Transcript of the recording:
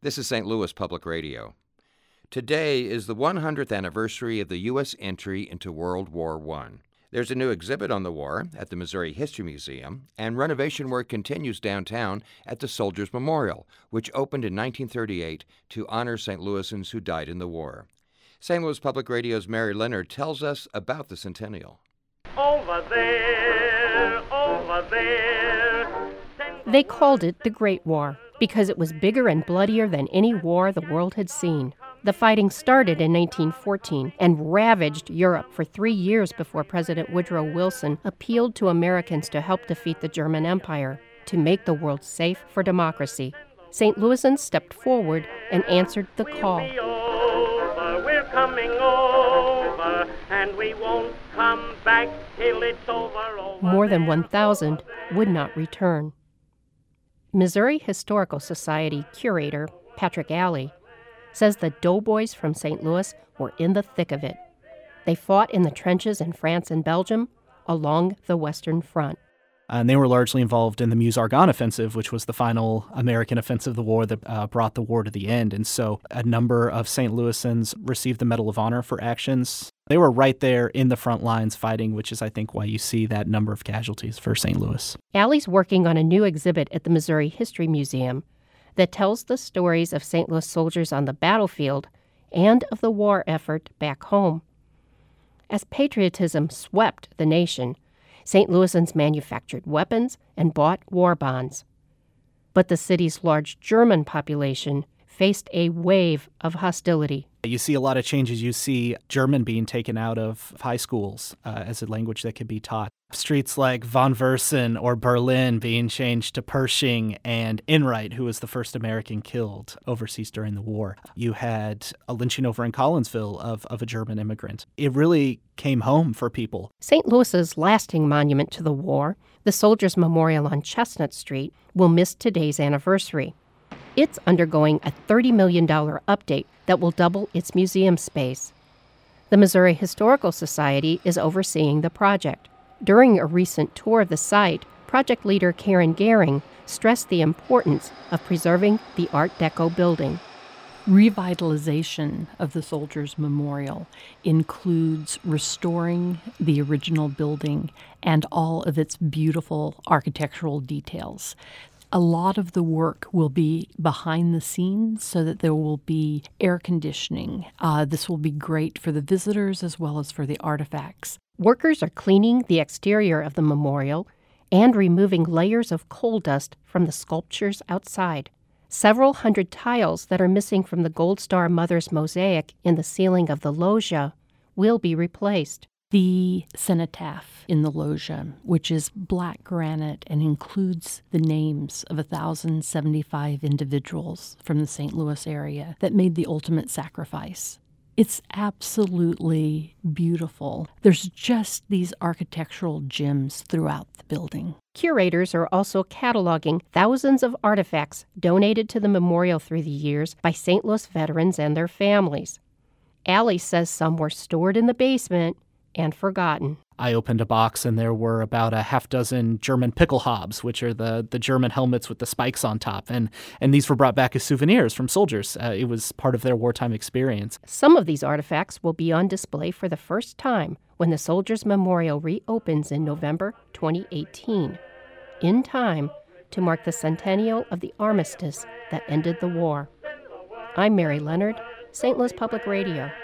This is St. Louis Public Radio. Today is the 100th anniversary of the U.S. entry into World War I. There's a new exhibit on the war at the Missouri History Museum, and renovation work continues downtown at the Soldiers Memorial, which opened in 1938 to honor St. Louisans who died in the war. St. Louis Public Radio's Mary Leonard tells us about the centennial. Over there, over there. They called it the Great War because it was bigger and bloodier than any war the world had seen. The fighting started in 1914 and ravaged Europe for 3 years before President Woodrow Wilson appealed to Americans to help defeat the German Empire, to make the world safe for democracy. St. Louisans stepped forward and answered the call. We're coming over, and we won't come back till it's over. More than 1,000 would not return. Missouri Historical Society curator Patrick Alley says the doughboys from St. Louis were in the thick of it. They fought in the trenches in France and Belgium along the Western Front. And they were largely involved in the Meuse-Argonne Offensive, which was the final American offensive of the war that brought the war to the end. And so a number of St. Louisans received the Medal of Honor for actions. They were right there in the front lines fighting, which is, I think, why you see that number of casualties for St. Louis. Alley's working on a new exhibit at the Missouri History Museum that tells the stories of St. Louis soldiers on the battlefield and of the war effort back home. As patriotism swept the nation, St. Louisans manufactured weapons and bought war bonds. But the city's large German population faced a wave of hostility. You see a lot of changes. You see German being taken out of high schools as a language that could be taught. Streets like Von Versen or Berlin being changed to Pershing and Enright, who was the first American killed overseas during the war. You had a lynching over in Collinsville of a German immigrant. It really came home for people. St. Louis's lasting monument to the war, the Soldiers Memorial on Chestnut Street, will miss today's anniversary. It's undergoing a $30 million update that will double its museum space. The Missouri Historical Society is overseeing the project. During a recent tour of the site, project leader Karen Gehring stressed the importance of preserving the Art Deco building. Revitalization of the Soldiers Memorial includes restoring the original building and all of its beautiful architectural details. A lot of the work will be behind the scenes so that there will be air conditioning. This will be great for the visitors as well as for the artifacts. Workers are cleaning the exterior of the memorial and removing layers of coal dust from the sculptures outside. Several hundred tiles that are missing from the Gold Star Mother's mosaic in the ceiling of the loggia will be replaced. The cenotaph in the loggia, which is black granite and includes the names of 1,075 individuals from the St. Louis area that made the ultimate sacrifice. It's absolutely beautiful. There's just these architectural gems throughout the building. Curators are also cataloging thousands of artifacts donated to the memorial through the years by St. Louis veterans and their families. Alley says some were stored in the basement and forgotten. I opened a box and there were about a half dozen German Pickelhaubs, which are the German helmets with the spikes on top. And these were brought back as souvenirs from soldiers. It was part of their wartime experience. Some of these artifacts will be on display for the first time when the Soldiers Memorial reopens in November 2018, in time to mark the centennial of the armistice that ended the war. I'm Mary Leonard, St. Louis Public Radio.